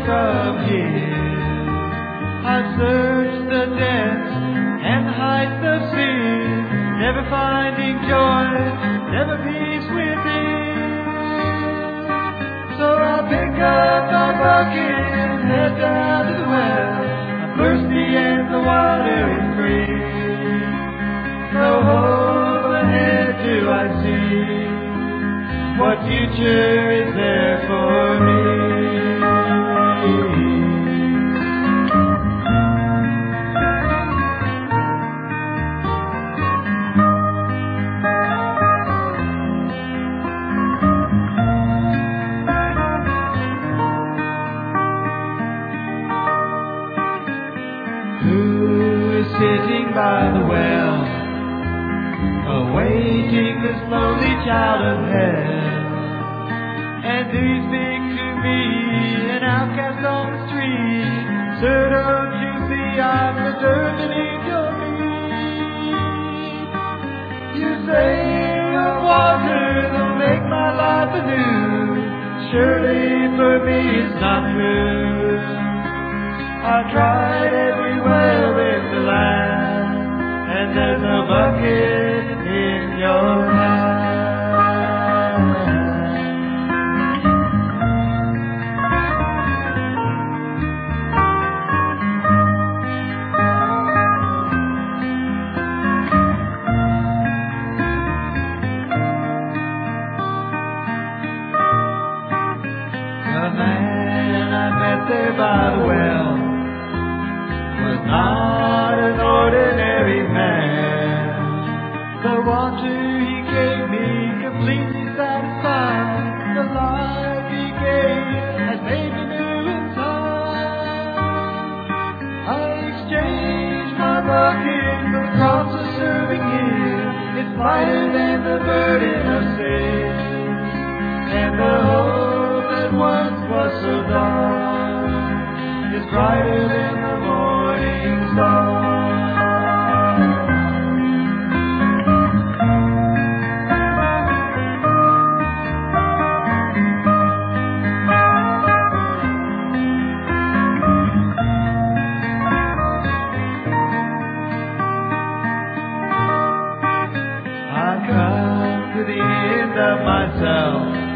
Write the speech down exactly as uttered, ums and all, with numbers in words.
come here. I've searched the depths and the heights of sin, never finding joy, never peace within. So I'll pick up my bucket and head down to the well. I'm thirsty and the water is free. No hope ahead do I see. What future is there for me? Who is sitting by the well, awaiting this lonely child of hell? And do you speak to me, an outcast on the street? Sir, don't you see I'm the dirt beneath your feet? You say your water will make my life anew. Surely for me it's not true. I tried every well in the land, and there's no bucket in your hand. The man I met there by the well was not an ordinary man. The water he gave me completely satisfied. The life he gave has made me new inside. I exchanged my bucket for the cross of serving Him. It's lighter than the burden of sin, and the hope that once was so dark is brighter than the morning star. I've come to the end of myself.